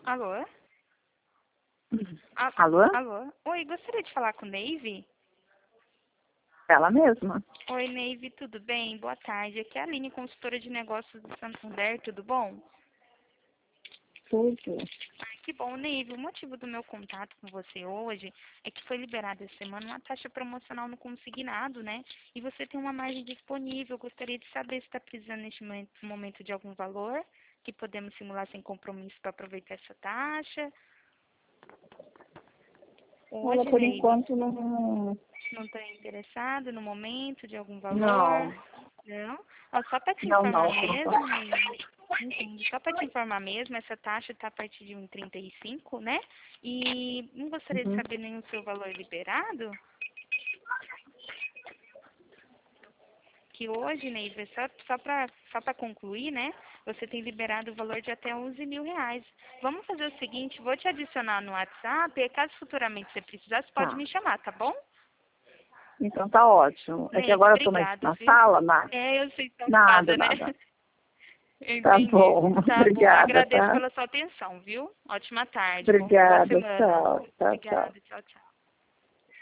Alô? Alô? Alô? Oi, gostaria de falar com Neive? Ela mesma. Oi, Neive, tudo bem? Boa tarde. Aqui é a Aline, consultora de negócios do Santander, tudo bom? Tudo. Que bom, Neive. O motivo do meu contato com você hoje é que foi liberada essa semana uma taxa promocional no consignado, né? E você tem uma margem disponível. Eu gostaria de saber se está precisando neste momento de algum valor que podemos simular sem compromisso para aproveitar essa taxa. Ela, Hoje, por Neive, enquanto, não... não está interessado no momento de algum valor? Não. Não? Ó, só para te Não, informar por mesmo, enquanto. Neive, entendi. Só para te informar mesmo, essa taxa está a partir de 1,35, né? E não gostaria de Uhum. saber nem o seu valor liberado? Que hoje, Neiva, só para concluir, né? Você tem liberado o valor de até 11 mil reais. Vamos fazer o seguinte, vou te adicionar no WhatsApp e caso futuramente você precisar, você pode Tá. me chamar, tá bom? Então tá ótimo. É que Neiva, agora eu tô na, obrigado, na viu? sala, mas... É, eu sei que tá Nada, ocupada, né? nada. Tá Entendi. bom. Tá bom, eu Obrigada, agradeço tá? pela sua atenção, viu? Ótima tarde, boa Obrigada. semana. Tchau. Tchau, tchau. Obrigada, tchau, tchau.